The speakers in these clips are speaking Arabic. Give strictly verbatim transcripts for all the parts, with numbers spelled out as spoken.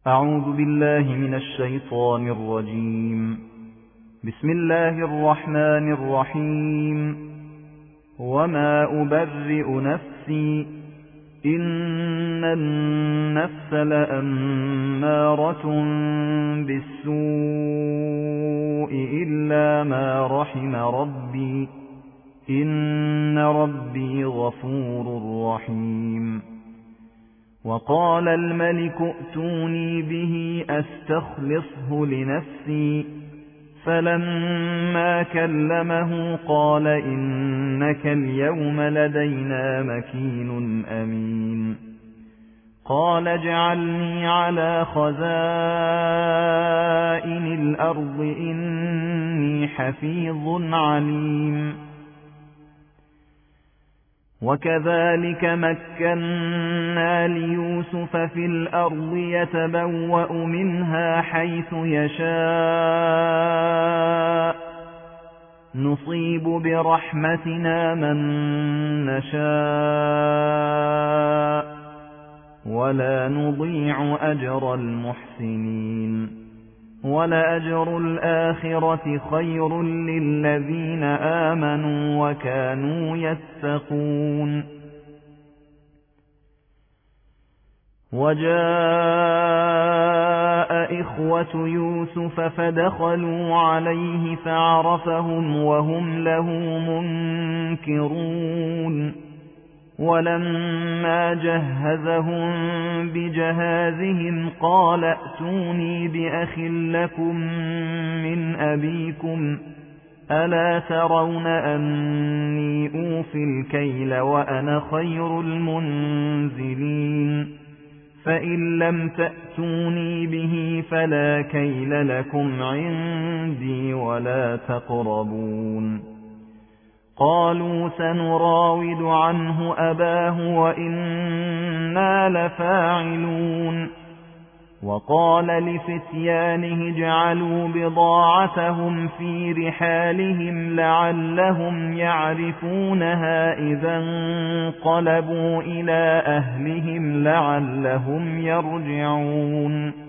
أعوذ بالله من الشيطان الرجيم. بسم الله الرحمن الرحيم. وما أبرئ نفسي إن النفس لأمارة بالسوء إلا ما رحم ربي إن ربي غفور رحيم. وقال الملك ائتوني به أستخلصه لنفسي فلما كلمه قال إنك اليوم لدينا مكين أمين. قال اجعلني على خزائن الأرض إني حفيظ عليم. وكذلك مكنا ليوسف في الأرض يتبوأ منها حيث يشاء نصيب برحمتنا من نشاء ولا نضيع أجر المحسنين. ولأجر الآخرة خير للذين آمنوا وكانوا يتقون. وجاء إخوة يوسف فدخلوا عليه فعرفهم وهم له منكرون. ولما جهزهم بجهازهم قال ائتوني بأخ لكم من أبيكم ألا ترون أني أوفي الكيل وأنا خير المنزلين. فإن لم تأتوني به فلا كيل لكم عندي ولا تقربون. قالوا سنراود عنه أباه وإنا لفاعلون. وقال لفتيانه اجعلوا بضاعتهم في رحالهم لعلهم يعرفونها إذا انقلبوا إلى أهلهم لعلهم يرجعون.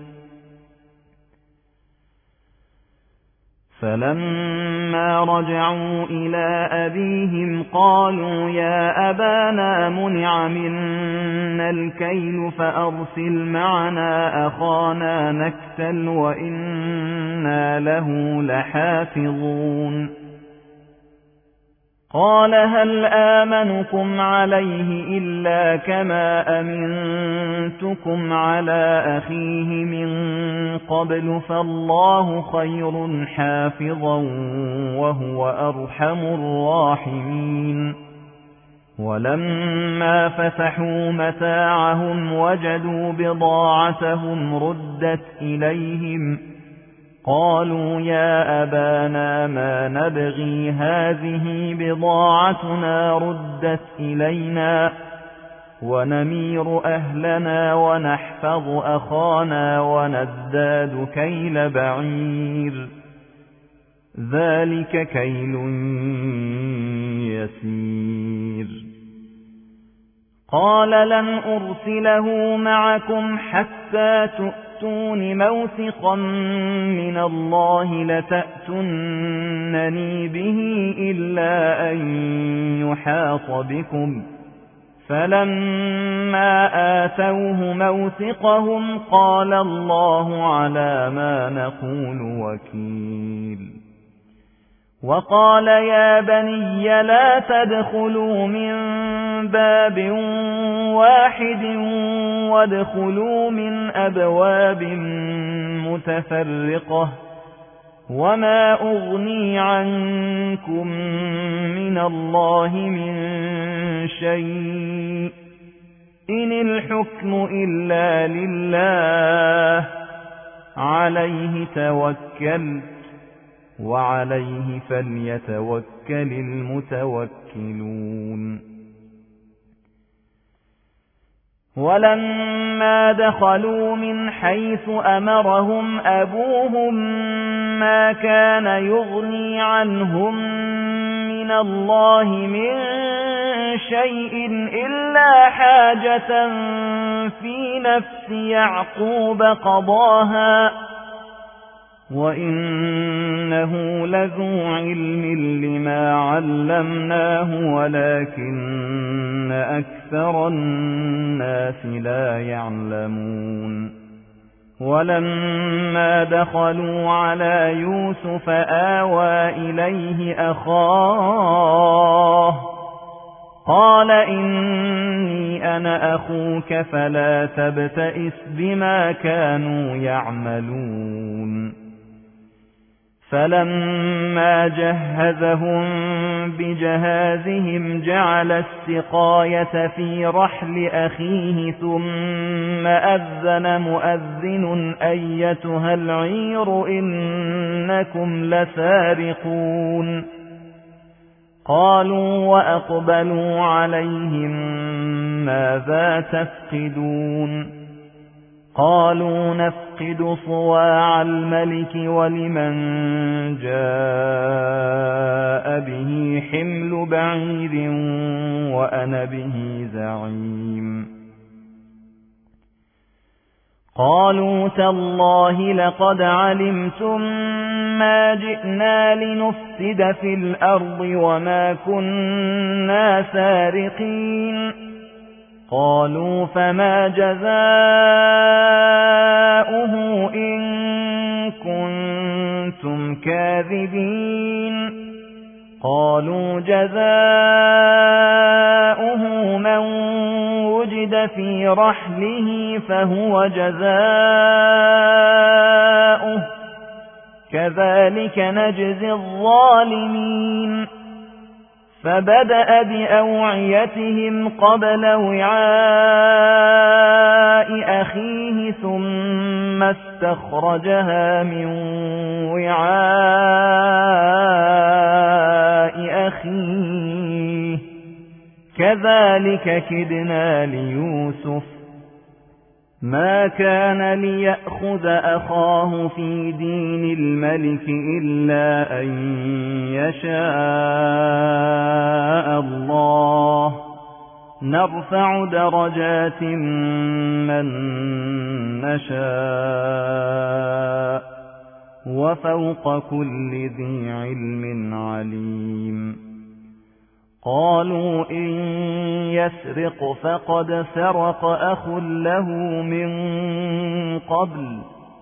فلما رجعوا إلى أبيهم قالوا يا أبانا منع منا الكيل فأرسل معنا أخانا نكتل وإنا له لحافظون. قال هل آمنكم عليه إلا كما أمنتكم على أخيه من قبل فالله خير حافظا وهو أرحم الراحمين. ولما فتحوا متاعهم وجدوا بضاعتهم ردت إليهم قالوا يا أبانا ما نبغي هذه بضاعتنا ردت إلينا ونمير أهلنا ونحفظ أخانا ونزداد كيل بعير ذلك كيل يسير. قال لن أرسله معكم حتى تؤتون موثقا من الله لتأتونني به إلا أن يحاط بكم. فلما آتوه موثقهم قال الله على ما نقول وكيل. وقال يا بني لا تدخلوا من باب واحد وادخلوا من أبواب متفرقة وما أغني عنكم من الله من شيء إن الحكم إلا لله عليه توكلت وعليه فليتوكل المتوكلون. ولما دخلوا من حيث أمرهم أبوهم ما كان يغني عنهم من الله من شيء إلا حاجة في نفس يعقوب قضاها وإنه لذو علم لما علمناه ولكن أكثر الناس لا يعلمون ولما دخلوا على يوسف آوى إليه أخاه قال إني أنا أخوك فلا تبتئس بما كانوا يعملون فلما جهزهم بجهازهم جعل السقاية في رحل أخيه ثم أذن مؤذن أيتها العير إنكم لسارقون قالوا وأقبلوا عليهم ماذا تفقدون قالوا نفقد صواع الملك ولمن جاء به حمل بعير وأنا به زعيم قالوا تالله لقد علمتم ما جئنا لنفسد في الأرض وما كنا سارقين قالوا فما جزاؤه إن كنتم كاذبين قالوا جزاؤه من وجد في رحله فهو جزاؤه كذلك نجزي الظالمين فبدأ بأوعيتهم قبل وعاء أخيه ثم استخرجها من وعاء أخيه كذلك كدنا ليوسف ما كان ليأخذ أخاه في دين الملك إلا أن يشاء الله نرفع درجات من نشاء وفوق كل ذي علم عليم قالوا إن يسرق فقد سرق أخ له من قبل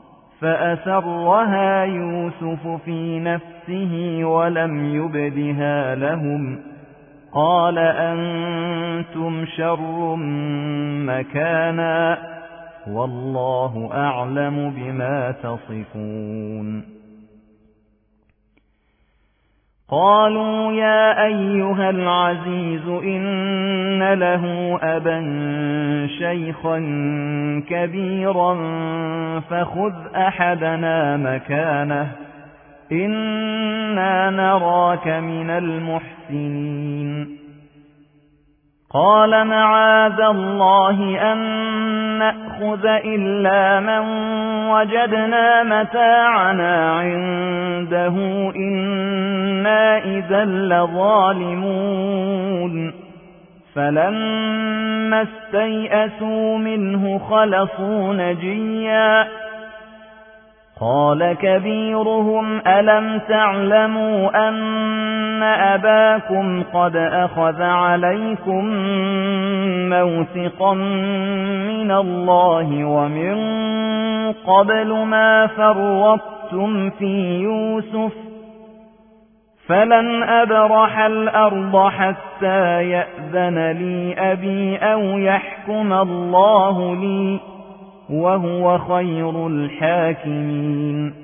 فأسرها يوسف في نفسه ولم يبدها لهم قال أنتم شر مكانا والله أعلم بما تصفون قالوا يا أيها العزيز إن له أبا شيخا كبيرا فخذ أحدنا مكانه إنا نراك من المحسنين قال معاذ الله أن نأخذ إلا من وجدنا متاعنا عنده إنا إذا لظالمون فلما استيئسوا منه خلصوا نجيا قال كبيرهم ألم تعلموا أن أباكم قد أخذ عليكم موثقا من الله ومن قبل ما فرطتم في يوسف فلن أبرح الأرض حتى يأذن لي أبي أو يحكم الله لي وهو خير الحاكمين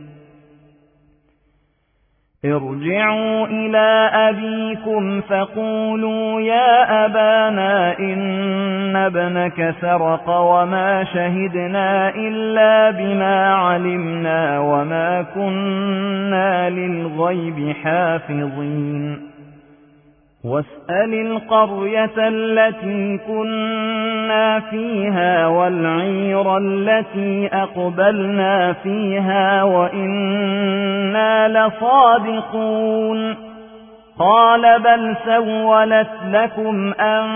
ارجعوا إلى أبيكم فقولوا يا أبانا إن ابنك سرق وما شهدنا إلا بما علمنا وما كنا للغيب حافظين واسأل القرية التي كنا فيها والعير التي أقبلنا فيها وإنا لصادقون قال بل سولت لكم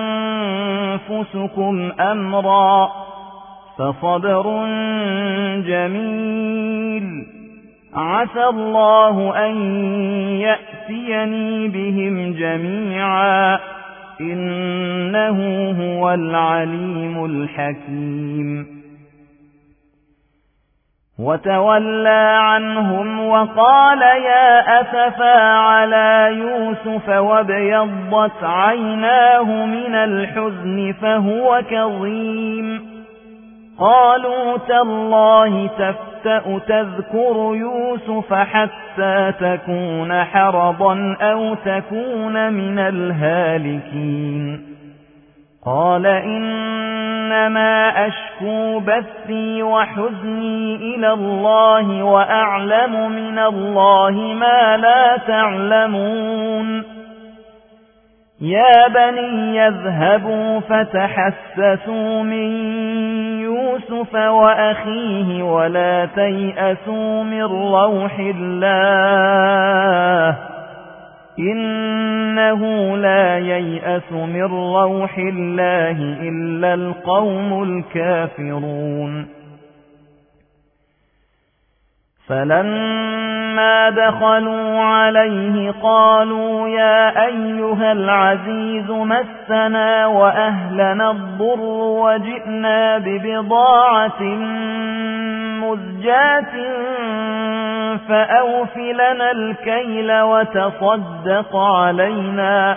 أنفسكم أمرا فصبر جميل عسى الله أن يأتيني بهم جميعا إنه هو العليم الحكيم وتولى عنهم وقال يا أسفا على يوسف وابيضت عيناه من الحزن فهو كظيم قالوا تالله تفتأ تذكر يوسف حتى تكون حرضا أو تكون من الهالكين قال إنما أشكو بثي وحزني إلى الله وأعلم من الله ما لا تعلمون يا بني يذهبوا فتحسسوا من يوسف وأخيه ولا تيأسوا من روح الله إنه لا ييأس من روح الله إلا القوم الكافرون فلما دخلوا عليه قالوا يا أيها العزيز مسنا وأهلنا الضر وجئنا ببضاعة مزجاة فأوف لنا الكيل وتصدق علينا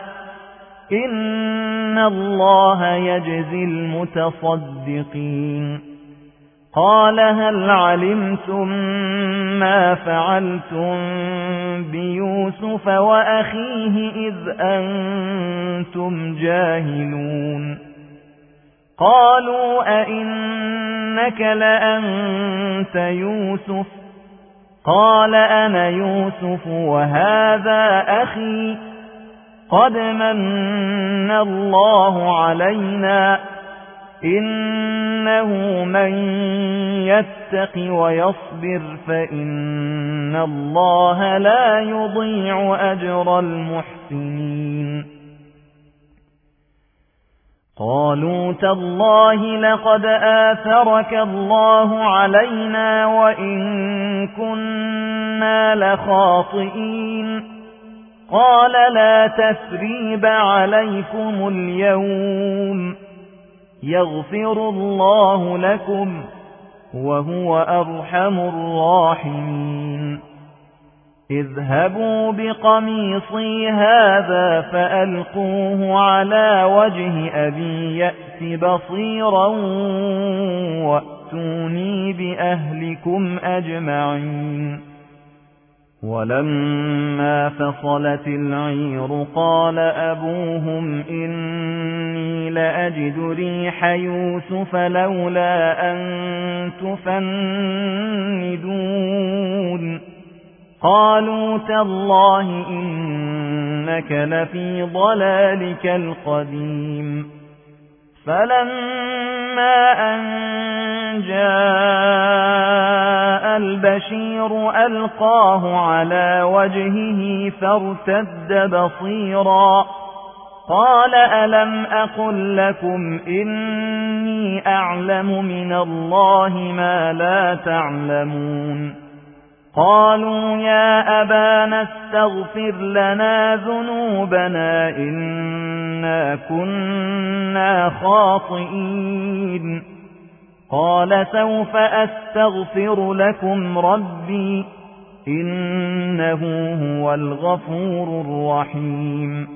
إن الله يجزي المتصدقين قال هل علمتم ما فعلتم بيوسف وأخيه إذ أنتم جاهلون قالوا أئنك لأنت يوسف قال أنا يوسف وهذا أخي قد من الله علينا إنه من يتق ويصبر فإن الله لا يضيع أجر المحسنين قالوا تالله لقد آثرك الله علينا وإن كنا لخاطئين قال لا تثريب عليكم اليوم يغفر الله لكم وهو أرحم الراحمين اذهبوا بقميصي هذا فألقوه على وجه أبي يأت بصيرا وأتوني بأهلكم أجمعين ولما فصلت العير قال أبوهم إني لأجد ريح يوسف لولا أن تفندون قالوا تالله إنك لفي ضلالك القديم فلما أن جاء البشير ألقاه على وجهه فارتد بصيرا قال ألم أقل لكم إني أعلم من الله ما لا تعلمون قالوا يا أبانا استغفر لنا ذنوبنا إنا كنا خاطئين قال سوف أستغفر لكم ربي إنه هو الغفور الرحيم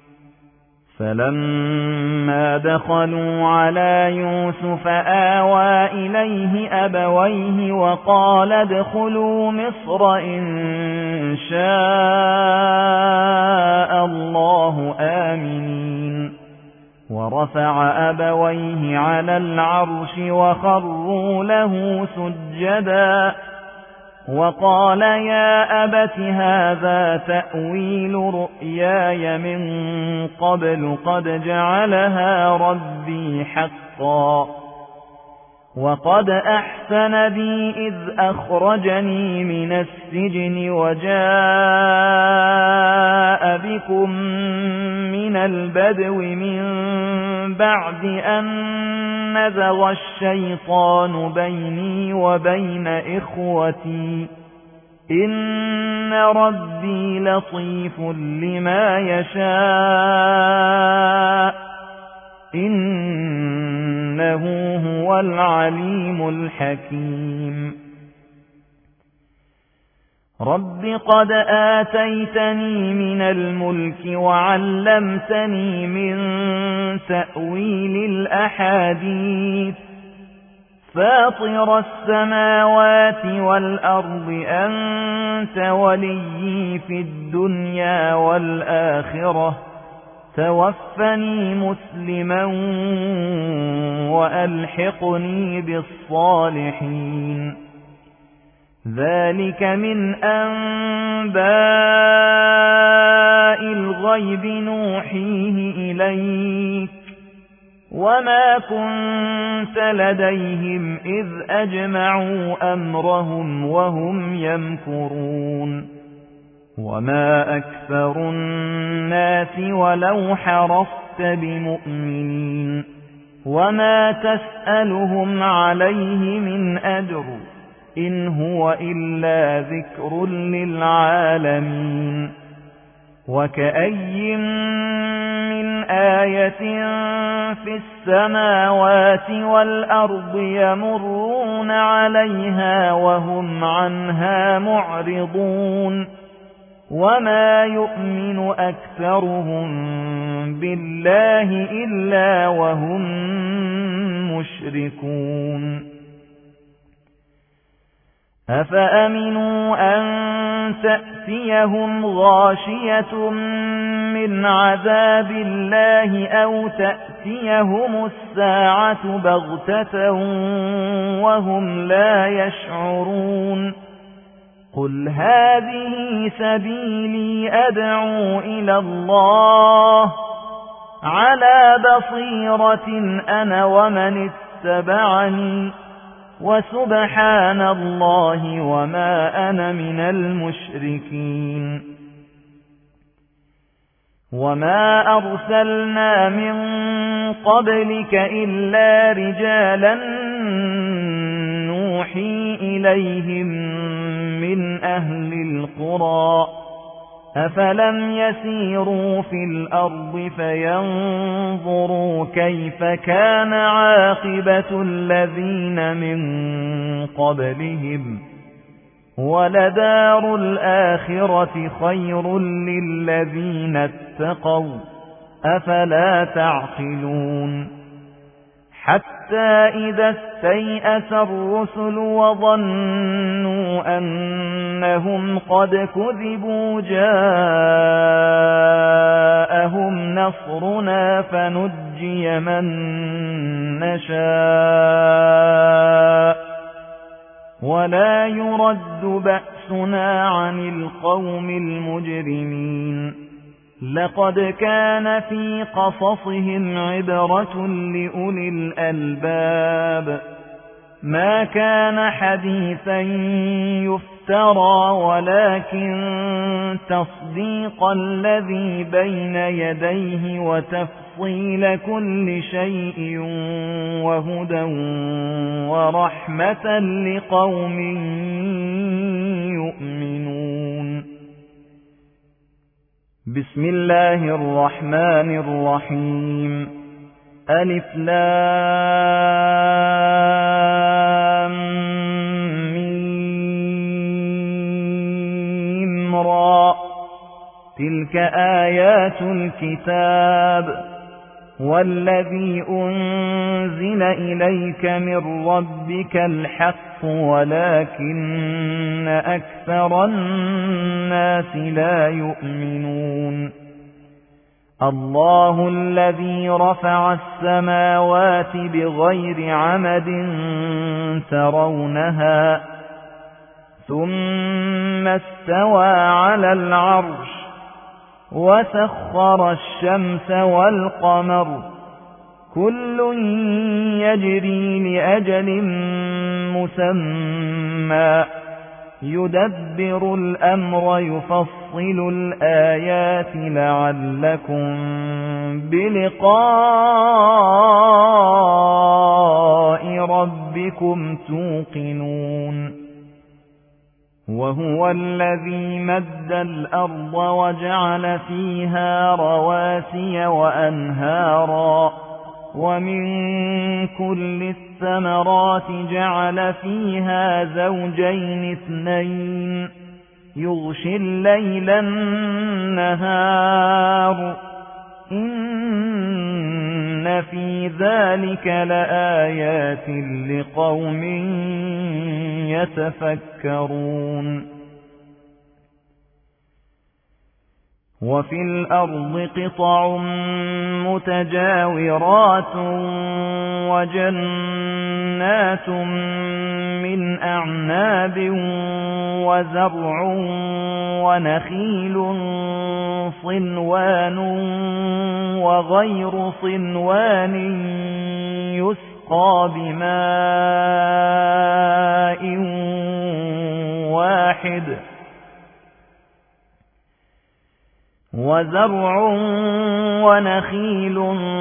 فلما دخلوا على يوسف آوى إليه أبويه وقال ادخلوا مصر إن شاء الله آمنين ورفع أبويه على العرش وخروا له سجدا وقال يا أبت هذا تأويل رؤياي من قبل قد جعلها ربي حقا وقد أحسن بي إذ أخرجني من السجن وجاء بكم من البدو من بعد أن نزغ الشيطان بيني وبين إخوتي إن ربي لطيف لما يشاء إنه هو العليم الحكيم رب قد آتيتني من الملك وعلمتني من تأويل الأحاديث فاطر السماوات والأرض أنت وليي في الدنيا والآخرة توفني مسلما وألحقني بالصالحين ذلك من أنباء الغيب نوحيه إليك وما كنت لديهم إذ أجمعوا أمرهم وهم يمكرون وما أكثر الناس ولو حرصت بمؤمنين وما تسألهم عليه من أجر إن هو إلا ذكر للعالمين وكأي من آية في السماوات والأرض يمرون عليها وهم عنها معرضون وما يؤمن أكثرهم بالله إلا وهم مشركون أفأمنوا أن تأتيهم غاشية من عذاب الله أو تأتيهم الساعة بغتة وهم لا يشعرون قل هذه سبيلي أدعو إلى الله على بصيرة أنا ومن اتبعني وسبحان الله وما أنا من المشركين وما أرسلنا من قبلك إلا رجالا نوحي إليهم من أهل القرى أفلم يسيروا في الأرض فينظروا كيف كان عاقبة الذين من قبلهم ولدار الآخرة خير للذين اتقوا أفلا تعقلون حتى إذا استيأس الرسل وظنوا أنهم قد كذبوا جاءهم نصرنا فنجي من نشاء ولا يرد بأسنا عن القوم المجرمين لقد كان في قصصهم عبرة لأولي الألباب ما كان حديثا يفترى ولكن تصديق الذي بين يديه وتفصيل كل شيء وهدى ورحمة لقوم يؤمنون بسم الله الرحمن الرحيم ألف لام ميم را تلك آيات الكتاب والذي أنزل إليك من ربك الحق ولكن أكثر الناس لا يؤمنون الله الذي رفع السماوات بغير عمد ترونها ثم استوى على العرش وسخر الشمس والقمر كل يجري لأجل مسمى يدبر الأمر يفصل الآيات لعلكم بلقاء ربكم توقنون وهو الذي مد الأرض وجعل فيها رواسي وأنهارا ومن كل الثمرات جعل فيها زوجين اثنين يغشي الليل النهار إن في ذلك لآيات لقوم يتفكرون وفي الأرض قطع متجاورات وجنات من أعناب وزرع ونخيل صنوان وغير صنوان يسقى بماء واحد وزرع ونخيل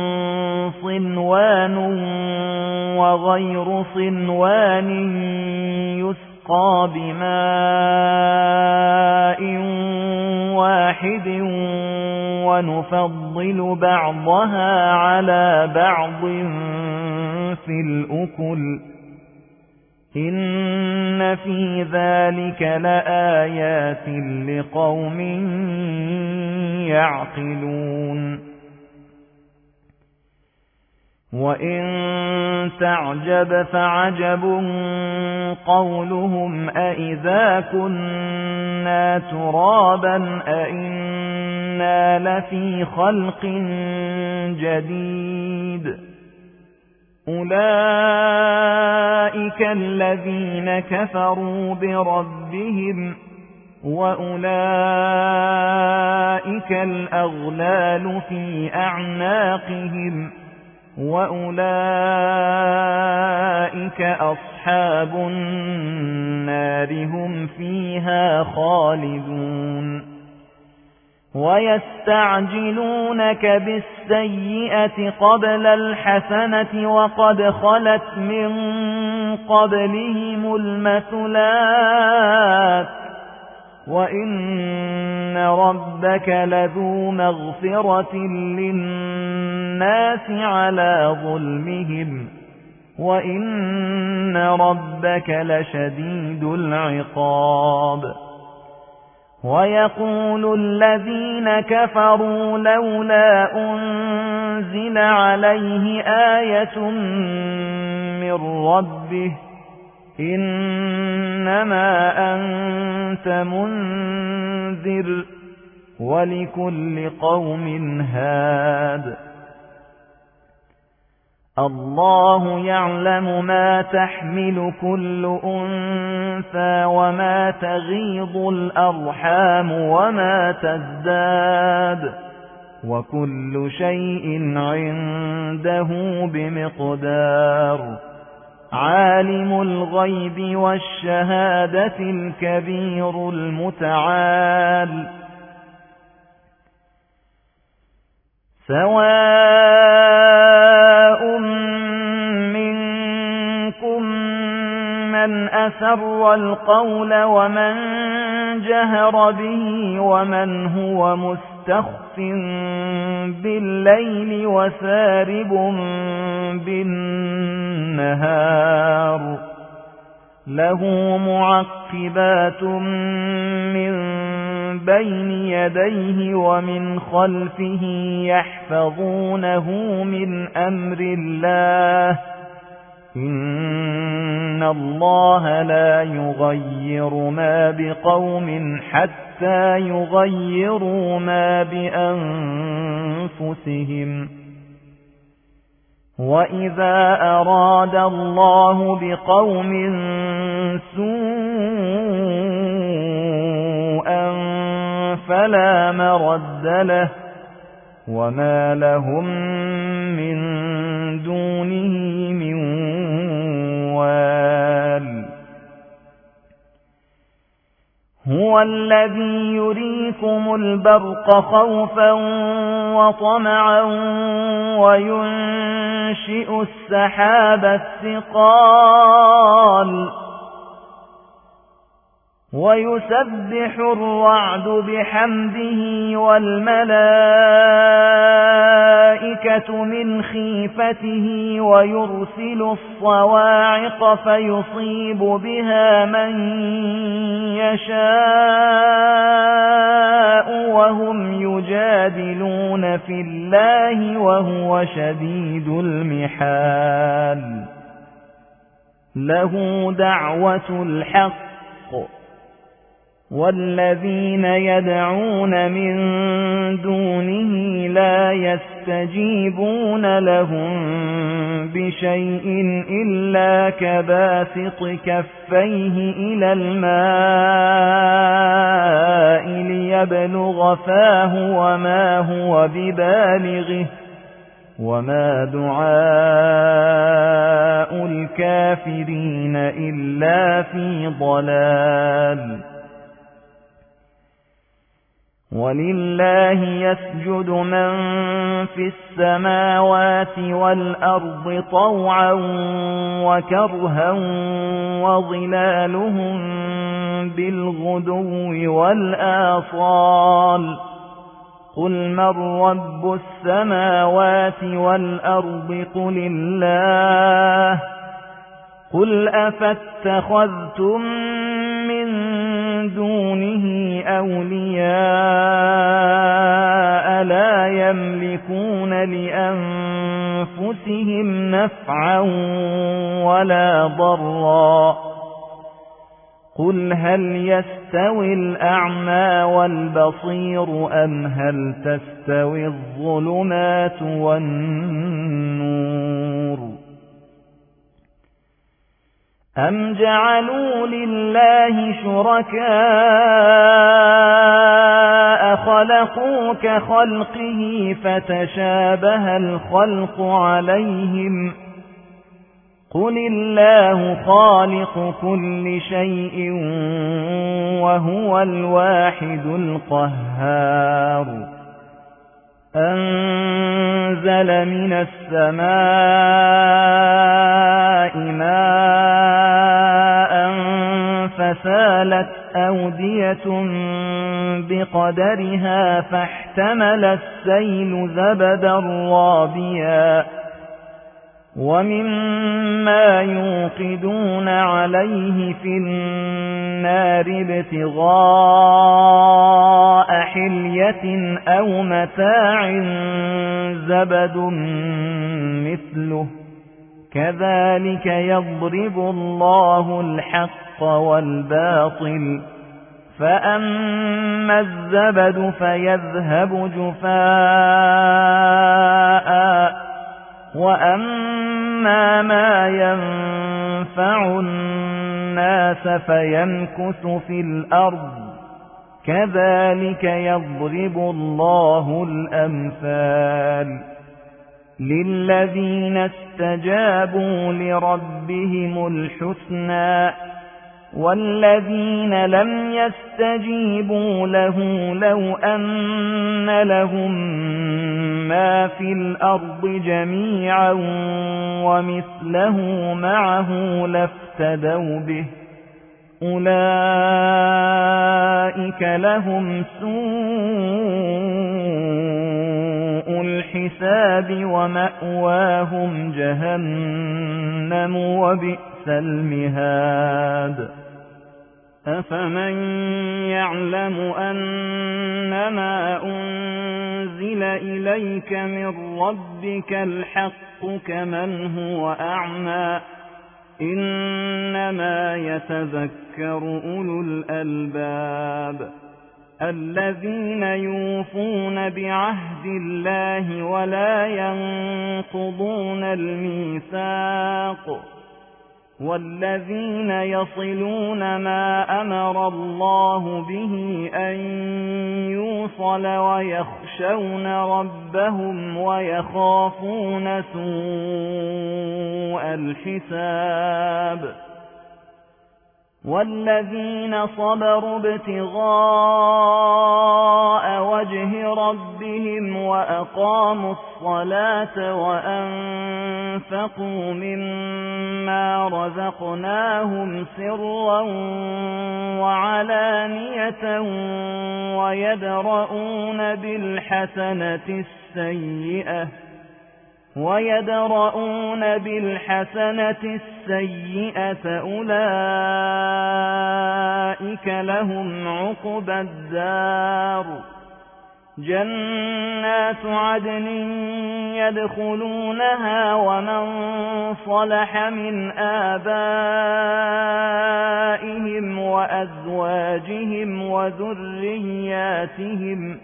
صنوان وغير صنوان يسقى بماء واحد ونفضل بعضها على بعض في الأكل إن في ذلك لآيات لقوم يعقلون وإن تعجب فعجب قولهم أإذا كنا ترابا أإنا لفي خلق جديد أولئك الذين كفروا بربهم وأولئك الأغلال في أعناقهم وأولئك أصحاب النار هم فيها خالدون ويستعجلونك بالسيئة قبل الحسنة وقد خلت من قبلهم المثلات وإن ربك لذو مغفرة للناس على ظلمهم وإن ربك لشديد العقاب ويقول الذين كفروا لولا أنزل عليه آية من ربه إنما أنت منذر ولكل قوم هاد الله يعلم ما تحمل كل أنثى وما تغيض الأرحام وما تزداد وكل شيء عنده بمقدار عالم الغيب والشهادة الكبير المتعال سواء منكم من أسر القول ومن جهر به ومن هو مستخف بالليل وسارب بالنهار له معقبات من بين يديه ومن خلفه يحفظونه من أمر الله إن الله لا يغير ما بقوم حتى يغيروا ما بأنفسهم وإذا أراد الله بقوم سوءا فلا مرد له وما لهم من دونه من وال. هو الذي يريكم البرق خوفا وطمعا وينشئ السحاب الثقال ويسبح الرعد بحمده والملائكة من خيفته ويرسل الصواعق فيصيب بها من يشاء وهم يجادلون في الله وهو شديد المحال. له دعوة الحق والذين يدعون من دونه لا يستجيبون لهم بشيء إلا كباسط كفيه إلى الماء ليبلغ فاه وما هو ببالغه وما دعاء الكافرين إلا في ضلال. ولله يسجد من في السماوات والأرض طوعا وكرها وظلالهم بالغدو والآصال. قل من رب السماوات والأرض قل الله. قل أفاتخذتم من دونه أولياء لا يملكون لأنفسهم نفعا ولا ضرا. قل هل يستوي الأعمى والبصير أم هل تستوي الظلمات والنور أم جعلوا لله شركاء خلقوا كخلقه فتشابه الخلق عليهم. قل الله خالق كل شيء وهو الواحد القهار. أنزل من السماء ماء فسالت أودية بقدرها فاحتمل السيل زبدا رابيا ومما يوقدون عليه في النار ابتغاء حلية أو متاع زبد مثله كذلك يضرب الله الحق والباطل. فأما الزبد فيذهب جفاء وأما ما ينفع الناس فيمكث في الأرض كذلك يضرب الله الأمثال. للذين استجابوا لربهم الحسنى والذين لم يستجيبوا له لو أن لهم ما في الأرض جميعا ومثله معه لافتدوا به أولئك لهم سوء الحساب ومأواهم جهنم وبئس المهاد. أفمن يعلم أنما أنزل إليك من ربك الحق كمن هو أعمى إنما يتذكر أولو الألباب الذين يوفون بعهد الله ولا ينقضون الميثاق والذين يصلون ما أمر الله به أن يوصل ويخشون ربهم ويخافون سوء الحساب والذين صبروا ابتغاء وجه ربهم وأقاموا الصلاة وأنفقوا مما رزقناهم سرا وعلانية ويدرؤون بالحسنة السيئة ويدرؤون بالحسنة السيئة أولئك لهم عقبى الدار جنات عدن يدخلونها ومن صلح من آبائهم وأزواجهم وذرياتهم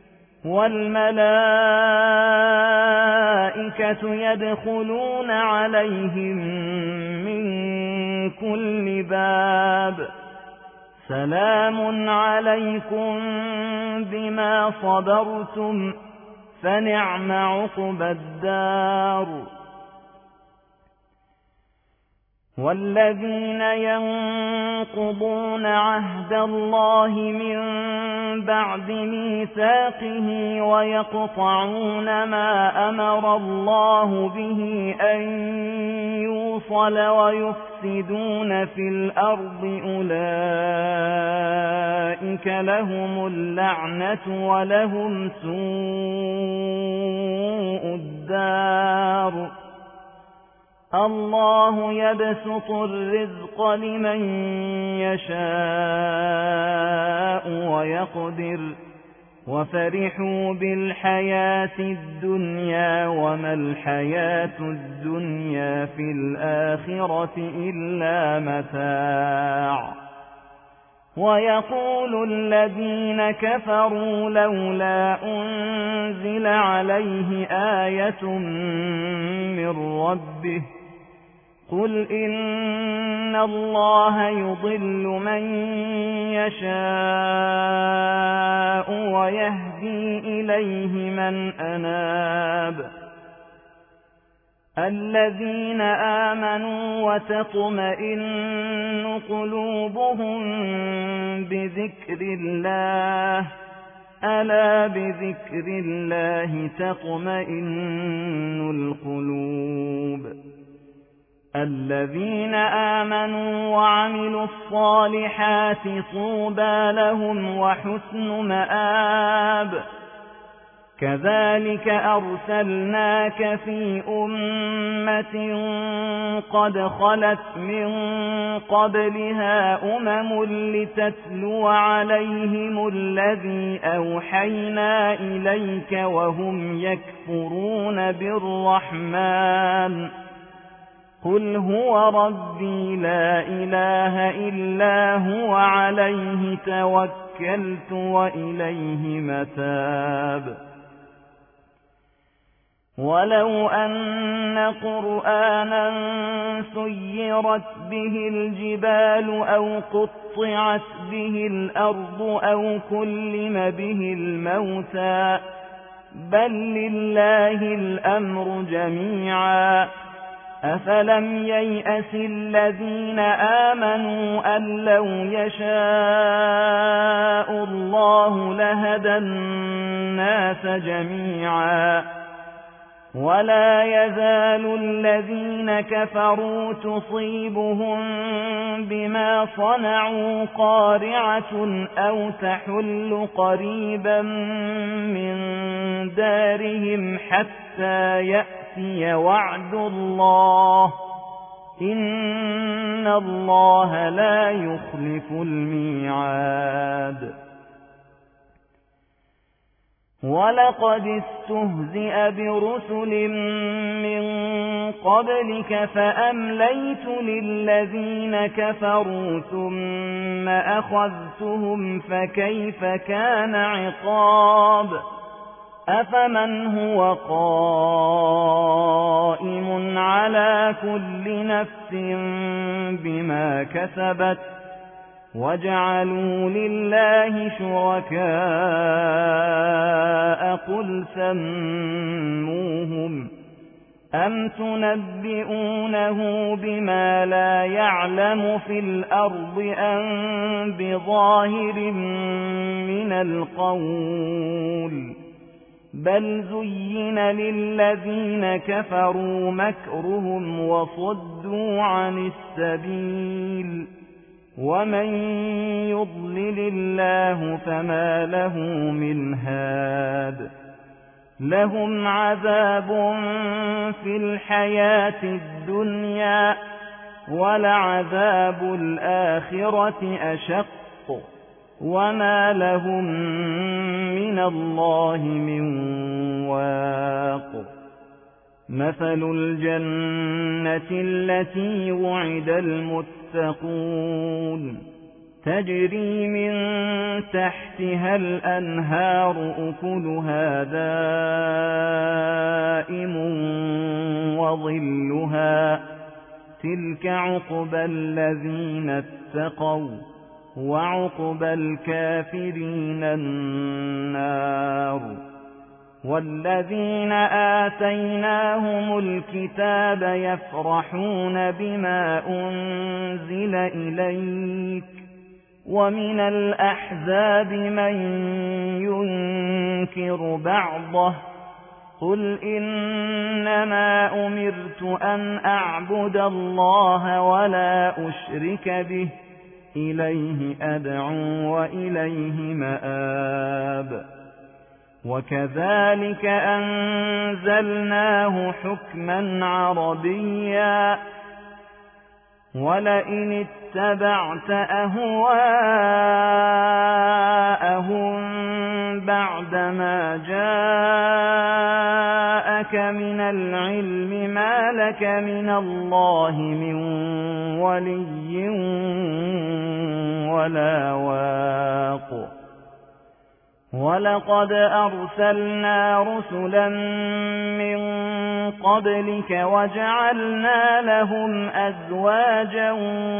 والملائكة يدخلون عليهم من كل باب سلام عليكم بما صبرتم فنعم عقبى الدار والذين ينقضون عهد الله من بعد ميثاقه ويقطعون ما أمر الله به أن يوصل ويفسدون في الأرض أولئك لهم اللعنة ولهم سوء الدار الله يبسط الرزق لمن يشاء ويقدر وفرحوا بالحياة الدنيا وما الحياة الدنيا في الآخرة إلا متاع ويقول الذين كفروا لولا أنزل عليه آية من ربه قل إن الله يضل من يشاء ويهدي إليه من أناب الذين آمنوا وتطمئن قلوبهم بذكر الله ألا بذكر الله تطمئن القلوب الذين آمنوا وعملوا الصالحات طوبى لهم وحسن مآب كذلك أرسلناك في أمة قد خلت من قبلها أمم لتتلو عليهم الذي أوحينا إليك وهم يكفرون بالرحمن قل هو ربي لا إله إلا هو عليه توكلت وإليه متاب ولو أن قرآنا سيرت به الجبال أو قطعت به الأرض أو كلم به الموتى بل لله الأمر جميعا أفلم ييأس الذين آمنوا أن لو يشاء الله لهدى الناس جميعا ولا يزال الذين كفروا تصيبهم بما صنعوا قارعة أو تحل قريبا من دارهم حتى يأتي وعد الله إن الله لا يخلف الميعاد ولقد استهزئ برسل من قبلك فأمليت للذين كفروا ثم أخذتهم فكيف كان عقاب أفمن هو قائم على كل نفس بما كسبت وجعلوا لله شركاء قل سموهم أم تنبئونه بما لا يعلم في الأرض أم بظاهر من القول بل زين للذين كفروا مكرهم وصدوا عن السبيل ومن يضلل الله فما له من هاد لهم عذاب في الحياة الدنيا ولعذاب الآخرة أشق وما لهم من الله من واق مثل الجنة التي وعد المتقون تجري من تحتها الأنهار أكلها دائم وظلها تلك عقبى الذين اتقوا وعقبى الكافرين النار والذين آتيناهم الكتاب يفرحون بما أنزل إليك ومن الأحزاب من ينكر بعضه قل إنما أمرت أن أعبد الله ولا أشرك به إليه أدعو وإليه مآب وكذلك أنزلناه حكما عربيا ولئن اتبعت أهواءهم بعدما جاءك من العلم ما لك من الله من ولي ولا واق ولقد أرسلنا رسلا من قبلك وجعلنا لهم أزواجا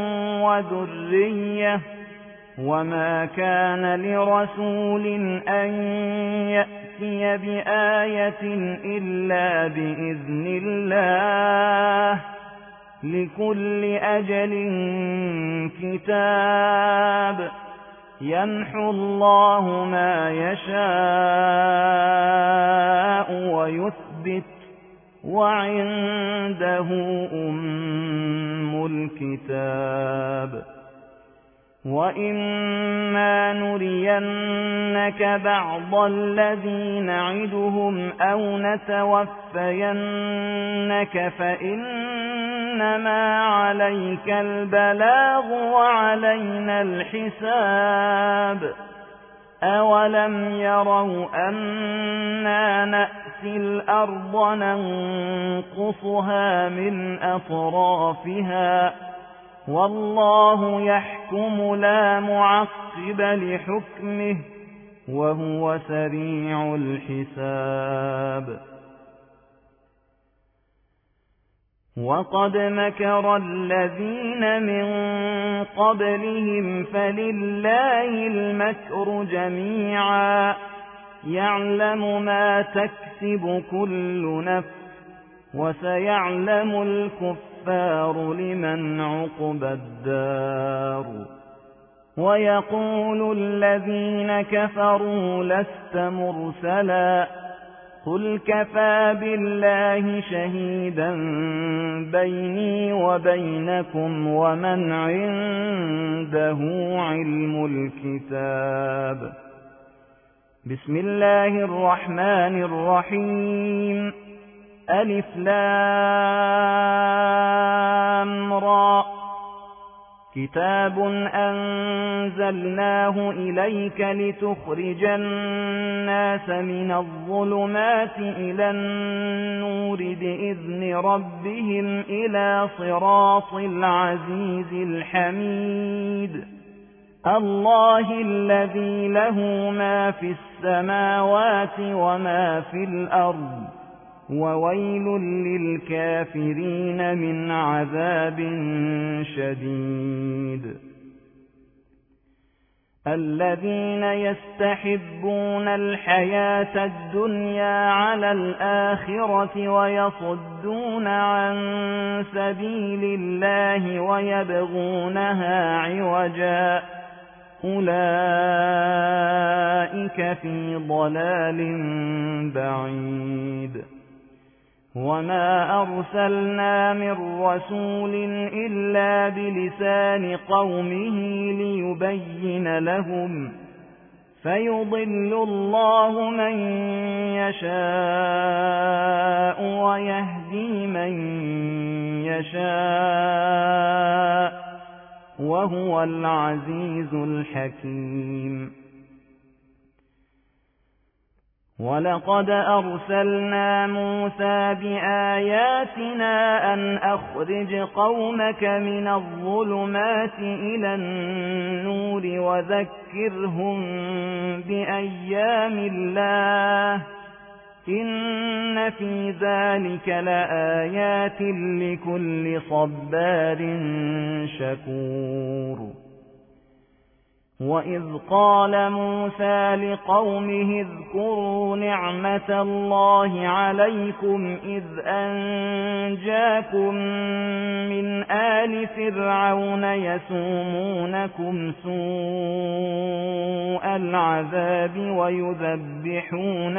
وذرية وما كان لرسول أن يأتي بآية إلا بإذن الله لكل أجل كتاب يمحو الله ما يشاء ويثبت وعنده أم الكتاب وإما نرينك بعض الذي نعدهم أو نتوفينك فإنما عليك البلاغ وعلينا الحساب أولم يروا أنا نأتي الأرض ننقصها من أطرافها والله يحكم لا معقب لحكمه وهو سريع الحساب وقد مكر الذين من قبلهم فلله المكر جميعا يعلم ما تكسب كل نفس وسيعلم الكفار لمن عقبى الدار ويقول الذين كفروا لست مرسلا قل كفى بالله شهيدا بيني وبينكم ومن عنده علم الكتاب بسم الله الرحمن الرحيم ألف لام را كتاب أنزلناه إليك لتخرج الناس من الظلمات إلى النور بإذن ربهم إلى صراط العزيز الحميد الله الذي له ما في السماوات وما في الأرض وويل للكافرين من عذاب شديد الذين يستحبون الحياة الدنيا على الآخرة ويصدون عن سبيل الله ويبغونها عوجا أولئك في ضلال بعيد وما أرسلنا من رسول إلا بلسان قومه ليبين لهم فيضل الله من يشاء ويهدي من يشاء وهو العزيز الحكيم ولقد أرسلنا موسى بآياتنا أن أخرج قومك من الظلمات إلى النور وذكرهم بأيام الله إن في ذلك لآيات لكل صبار شكور وإذ قال موسى لقومه اذكروا نعمة الله عليكم إذ أنجاكم من آل فرعون يسومونكم سوء العذاب ويذبحون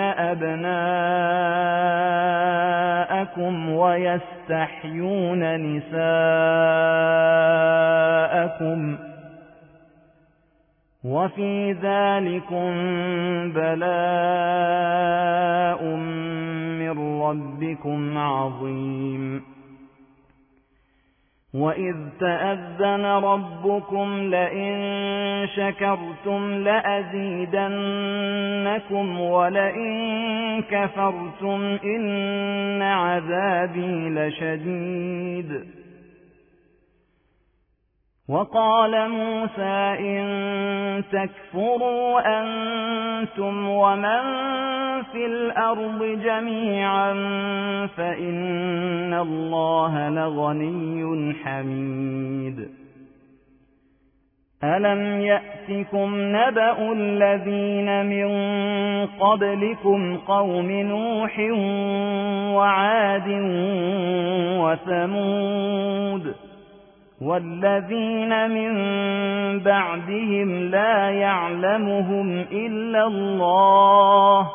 أبناءكم ويستحيون نساءكم وفي ذلكم بلاء من ربكم عظيم وإذ تأذن ربكم لئن شكرتم لأزيدنكم ولئن كفرتم إن عذابي لشديد وقال موسى إن تكفروا أنتم ومن في الأرض جميعا فإن الله لغني حميد ألم يأتكم نبأ الذين من قبلكم قوم نوح وعاد وثمود والذين من بعدهم لا يعلمهم إلا الله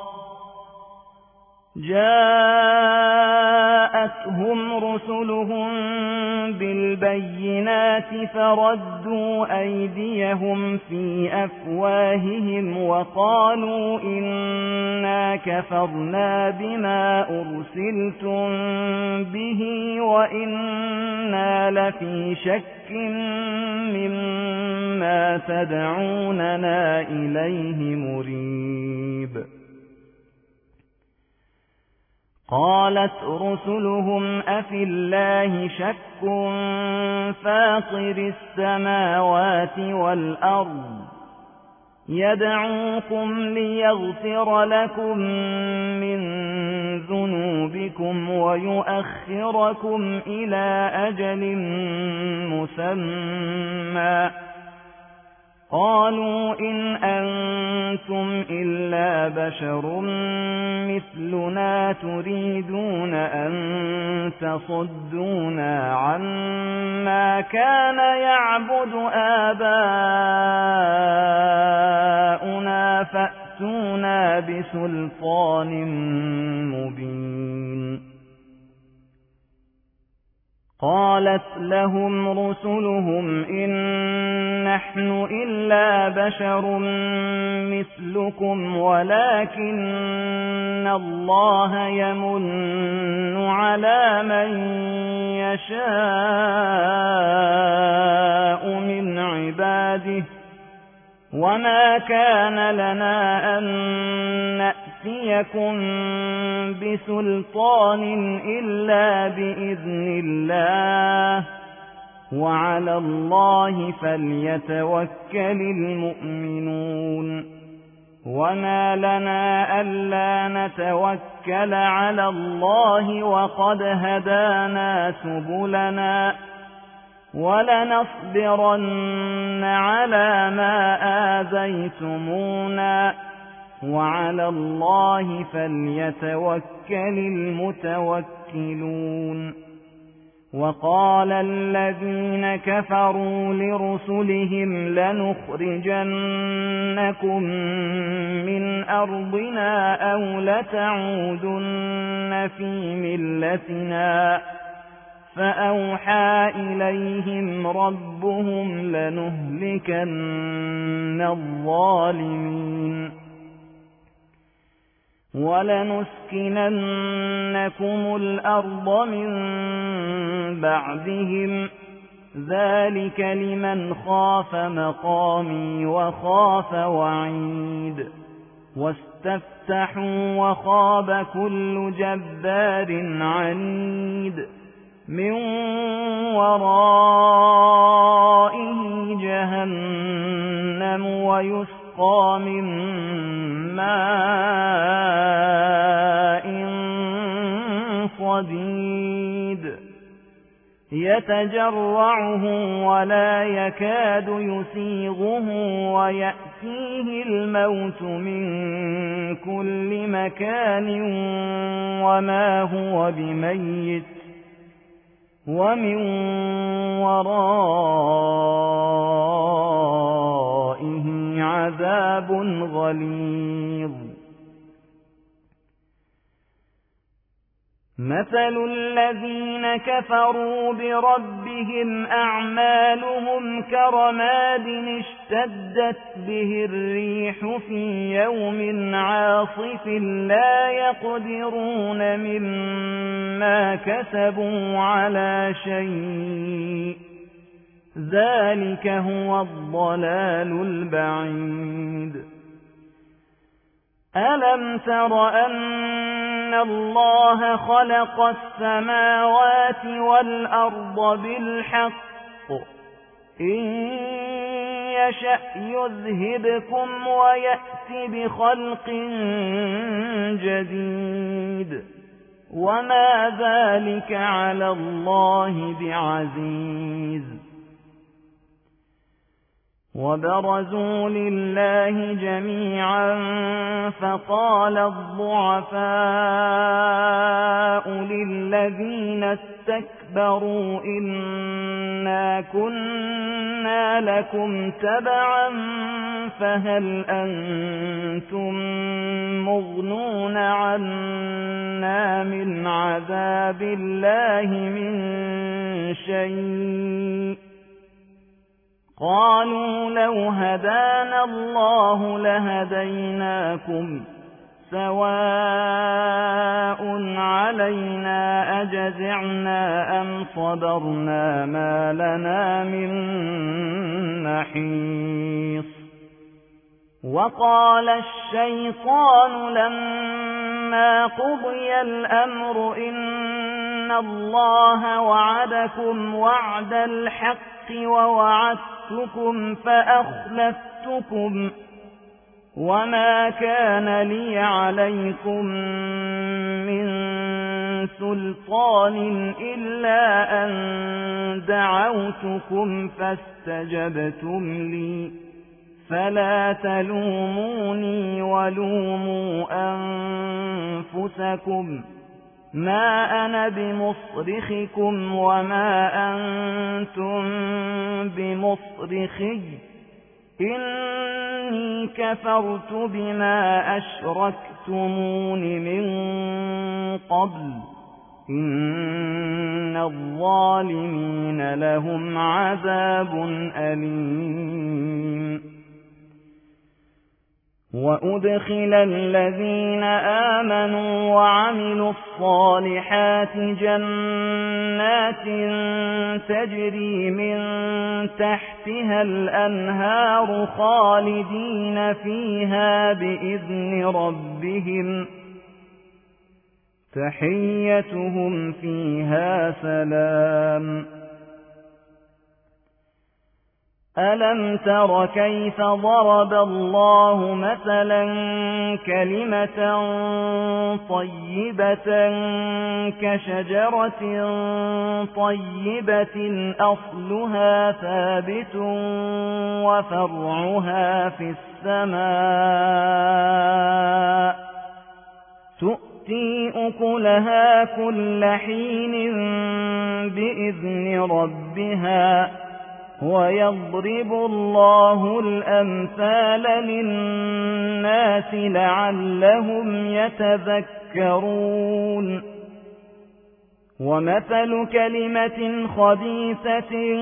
جاءتهم رسلهم بالبينات فردوا أيديهم في أفواههم وقالوا إنا كفرنا بما أرسلتم به وإنا لفي شك مما تدعوننا إليه مريب قالت رسلهم أفي الله شك فاطر السماوات والأرض يدعوكم ليغفر لكم من ذنوبكم ويؤخركم إلى أجل مسمى قالوا إن أنتم إلا بشر مثلنا تريدون أن تصدونا عما كان يعبد آباؤنا فأتونا بسلطان مبين قالت لهم رسلهم إن نحن إلا بشر مثلكم ولكن الله يمن على من يشاء من عباده وما كان لنا أن نأتيكم بسلطان إلا بإذن الله وعلى الله فليتوكل المؤمنون وما لنا ألا نتوكل على الله وقد هدانا سبلنا ولنصبرن على ما آذيتمونا وعلى الله فليتوكل المتوكلون وقال الذين كفروا لرسلهم لنخرجنكم من أرضنا أو لتعودن في ملتنا فأوحى إليهم ربهم لنهلكن الظالمين ولنسكننكم الأرض من بعدهم ذلك لمن خاف مقامي وخاف وعيد واستفتحوا وخاب كل جبار عنيد من ورائه جهنم ويسقى من ماء صديد يتجرعه ولا يكاد يسيغه ويأتيه الموت من كل مكان وما هو بميت ومن ورائه عذاب غليظ مثل الذين كفروا بربهم أعمالهم كرماد اشتدت به الريح في يوم عاصف لا يقدرون مما كسبوا على شيء ذلك هو الضلال البعيد ألم تر أن الله خلق السماوات والأرض بالحق إن يشأ يذهبكم ويأتي بخلق جديد وما ذلك على الله بعزيز وبرزوا لله جميعا فقال الضعفاء للذين استكبروا إنا كنا لكم تبعا فهل أنتم مغنون عنا من عذاب الله من شيء قالوا لو هدانا الله لهديناكم سواء علينا أجزعنا أم صبرنا ما لنا من محيص وقال الشيطان لما قضي الأمر إن الله وعدكم وعد الحق ووعدتكم فأخلفتكم وما كان لي عليكم من سلطان إلا أن دعوتكم فاستجبتم لي فلا تلوموني ولوموا أنفسكم ما أنا بمصرخكم وما أنتم بمصرخي إني كفرت بما أشركتمون من قبل إن الظالمين لهم عذاب أليم وأدخل الذين آمنوا وعملوا الصالحات جنات تجري من تحتها الأنهار خالدين فيها بإذن ربهم تحيتهم فيها سلام ألم تر كيف ضرب الله مثلا كلمة طيبة كشجرة طيبة أصلها ثابت وفرعها في السماء تؤتي أكلها كل حين بإذن ربها ويضرب الله الأمثال للناس لعلهم يتذكرون ومثل كلمة خبيثة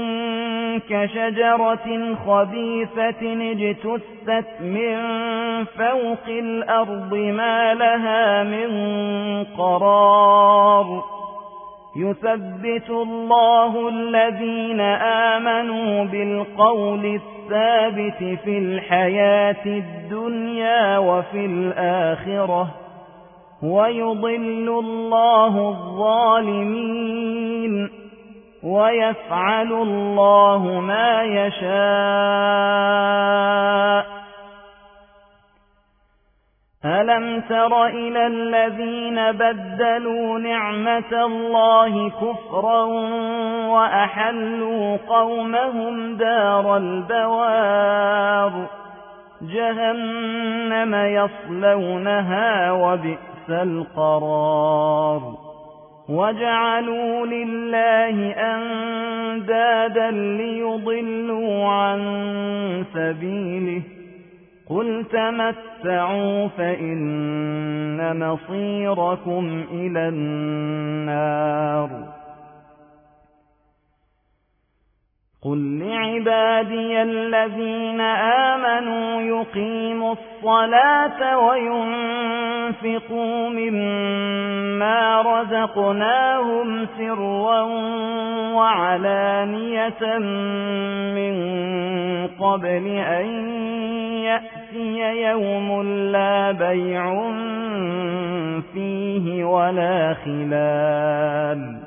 كشجرة خبيثة اجتثت من فوق الأرض ما لها من قرار يثبت الله الذين آمنوا بالقول الثابت في الحياة الدنيا وفي الآخرة ويضل الله الظالمين ويفعل الله ما يشاء ألم تر إلى الذين بدلوا نعمة الله كفرا وأحلوا قومهم دار البوار جهنم يصلونها وبئس القرار وجعلوا لله أندادا ليضلوا عن سبيله قل تمتعوا فإن مصيركم إلى النار قل لعبادي الذين آمنوا يقيموا الصلاة وينفقوا مما رزقناهم سرا وعلانية من قبل أن يأتي يوم لا بيع فيه ولا خلال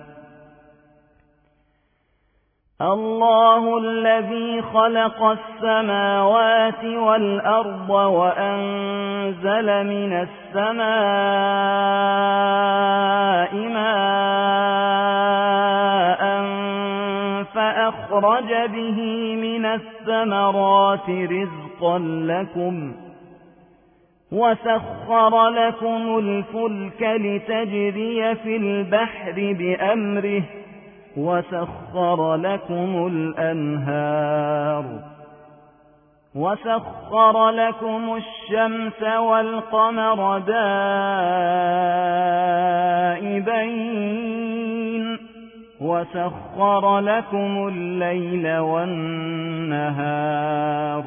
الله الذي خلق السماوات والأرض وأنزل من السماء ماء فأخرج به من الثمرات رزقا لكم وسخر لكم الفلك لتجري في البحر بأمره وسخر لكم الأنهار وسخر لكم الشمس والقمر دائبين وسخر لكم الليل والنهار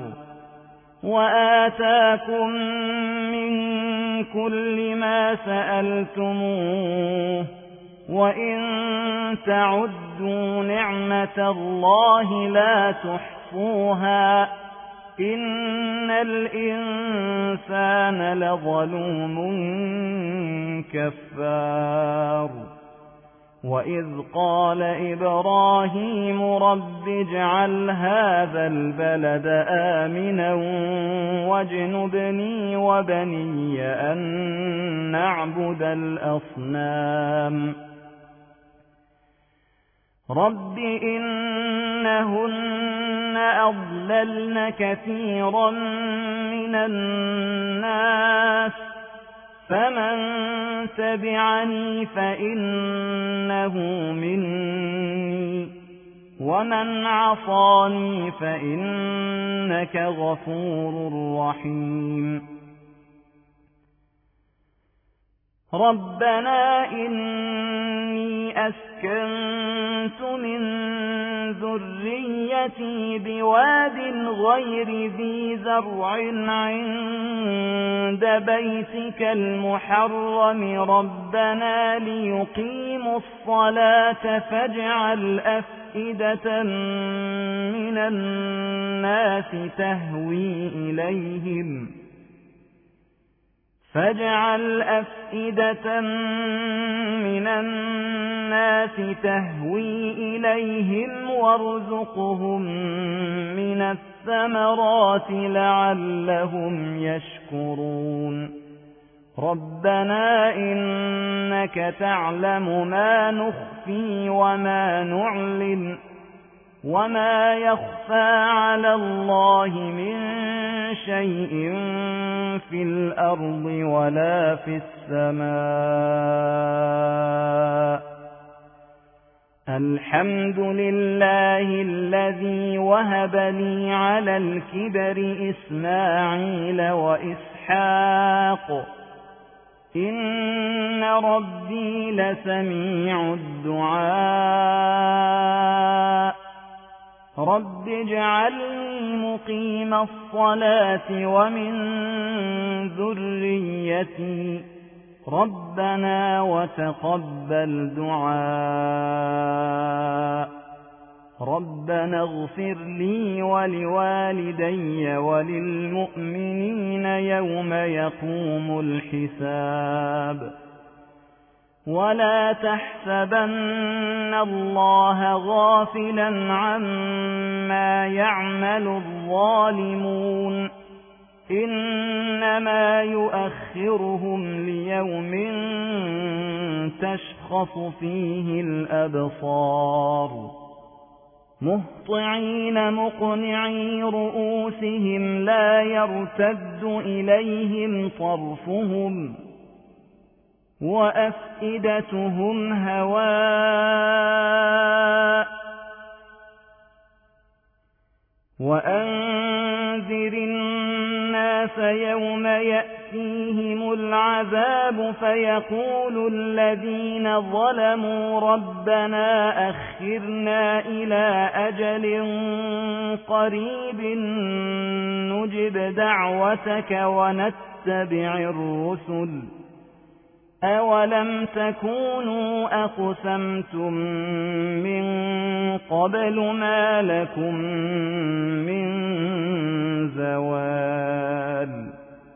وآتاكم من كل ما سألتموه وإن تعدوا نعمة الله لا تحصوها إن الإنسان لظلوم كفار وإذ قال إبراهيم رب اجعل هذا البلد آمنا واجنبني وبني أن نعبد الأصنام رب إنهن أضللن كثيرا من الناس فمن تبعني فإنه مني ومن عصاني فإنك غفور رحيم ربنا إني أسكنت من ذريتي بواد غير ذي زرع عند بيتك المحرم ربنا ليقيموا الصلاة فاجعل أفئدة من الناس تهوي إليهم فاجعل أفئدة من الناس تهوي إليهم وارزقهم من الثمرات لعلهم يشكرون ربنا إنك تعلم ما نخفي وما نعلن وما يخفى على الله من شيء في الأرض ولا في السماء الحمد لله الذي وهب لي على الكبر إسماعيل وإسحاق إن ربي لسميع الدعاء رب اجعلني مقيم الصلاة ومن ذريتي ربنا وتقبل دعاء ربنا اغفر لي ولوالدي وللمؤمنين يوم يقوم الحساب ولا تحسبن الله غافلا عما يعمل الظالمون إنما يؤخرهم ليوم تشخص فيه الأبصار مهطعين مقنعي رؤوسهم لا يرتد إليهم طرفهم وأفئدتهم هواء وأنذر الناس يوم يأتيهم العذاب فيقول الذين ظلموا ربنا أخرنا إلى أجل قريب نجب دعوتك ونتبع الرسل أولم تكونوا أقسمتم من قبل ما لكم من زوال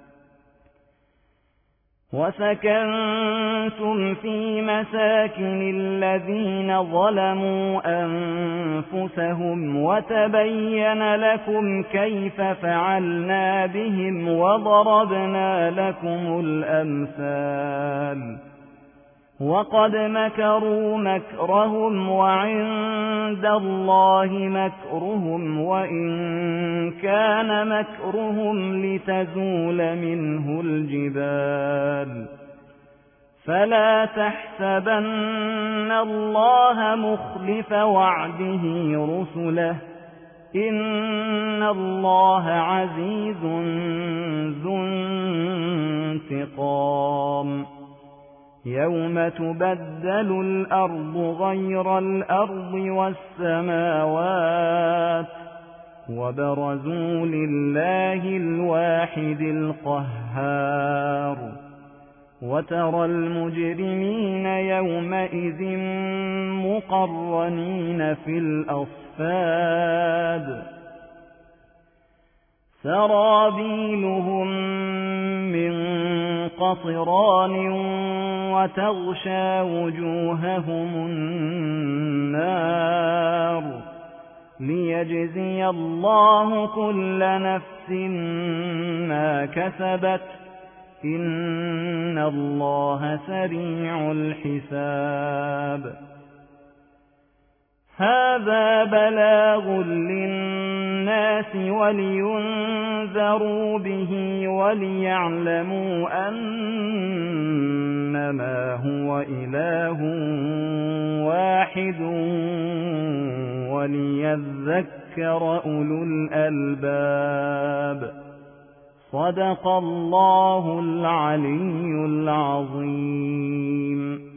وسكنتم في مساكن الذين ظلموا أنفسهم وتبين لكم كيف فعلنا بهم وضربنا لكم الأمثال وقد مكروا مكرهم وعند الله مكرهم وإن كان مكرهم لتزول منه الجبال فلا تحسبن الله مخلف وعده رسله إن الله عزيز ذو انتقام يوم تبدل الأرض غير الأرض والسماوات وبرزوا لله الواحد القهار وترى المجرمين يومئذ مقرنين في الأصفاد سرابيلهم من قطران وتغشى وجوههم النار ليجزي الله كل نفس ما كسبت إن الله سريع الحساب هذا بلاغ للناس ولينذروا به وليعلموا أنما هو إله واحد وليذكر أولو الألباب صدق الله العلي العظيم.